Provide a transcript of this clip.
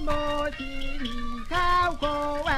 โมทีข้าวโคแว